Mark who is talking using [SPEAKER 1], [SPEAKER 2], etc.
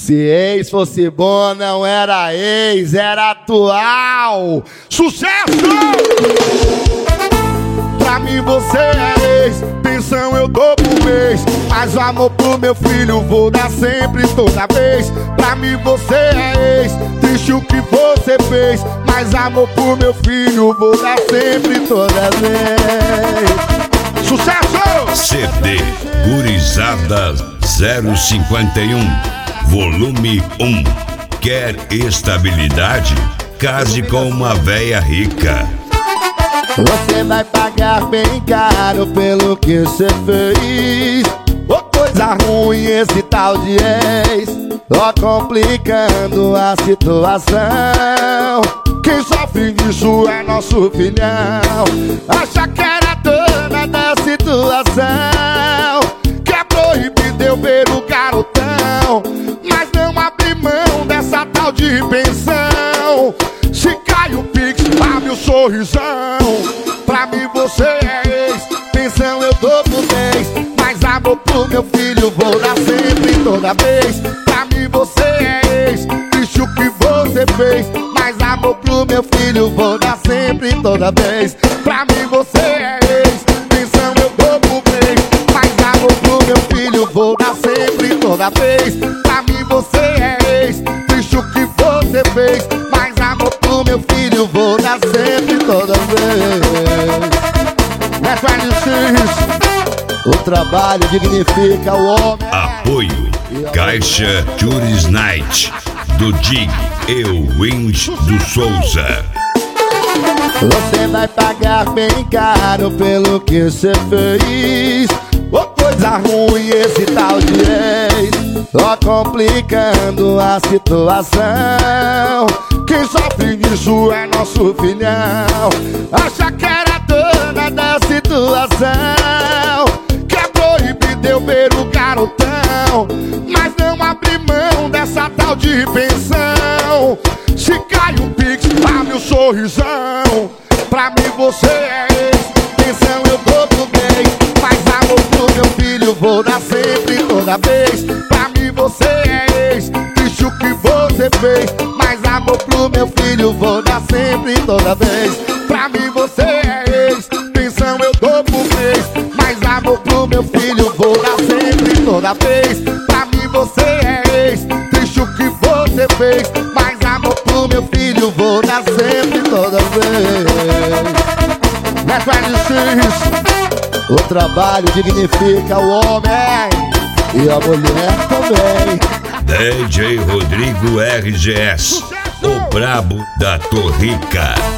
[SPEAKER 1] Se ex fosse bom, não era ex, era atual. Sucesso! Pra mim você é ex, pensão eu dou por mês, mas o amor pro meu filho vou dar sempre, toda vez. Pra mim você é ex, triste o que você fez, mas amor pro meu filho vou dar sempre, toda vez. Sucesso!
[SPEAKER 2] CD Gurizada 051, volume 1. Quer estabilidade? Case com uma véia rica.
[SPEAKER 1] Você vai pagar bem caro pelo que você fez. Ô, coisa ruim esse tal de ex, ó, complicando a situação. Quem sofre disso é nosso filhão. Acha que era dona da situação, quer proibir de eu ver o garotão, mas não abre mão dessa tal de pensão. Se cai o pix, abre o sorrisão. Pra mim você é ex, pensão eu dou por mês, mas amor pro meu filho vou dar sempre, toda vez. Pra mim você é ex, triste o que você fez, mas amor pro meu filho vou dar sempre, toda vez. Pra mim você é ex, pensão eu dou por mês, mas amor pro meu filho vou dar sempre, toda vez. Pra mim você é ex, triste o que você fez, mas amor pro meu filho vou dar sempre, toda vez. O trabalho dignifica o homem.
[SPEAKER 2] Apoio Caixa Juris Night do Dig Wind do Souza.
[SPEAKER 1] Você vai pagar bem caro pelo que você fez. Ô, coisa ruim esse tal de ex, ó, complicando a situação. Quem sofre disso é nosso filhão. Acha que era dona da situação, quer proibir de eu ver o garotão, mas não abre mão dessa tal de pensão. Se cai o pix, abre o sorrisão. Pra mim você é ex, pensão eu dou por mês, mas amor pro meu filho vou dar sempre, toda vez. Pra mim você é ex, triste o que você fez, mas amor pro meu filho vou dar sempre, toda vez. Pra mim você é ex, pensão eu dou por mês, mas amor pro meu filho vou dar sempre, toda vez. Pra mim você é ex, triste o que você fez, mas amor pro meu filho vou dar sempre, toda vez. O trabalho dignifica o homem e a mulher também.
[SPEAKER 2] DJ Rodrigo RGS, o brabo da Torrica.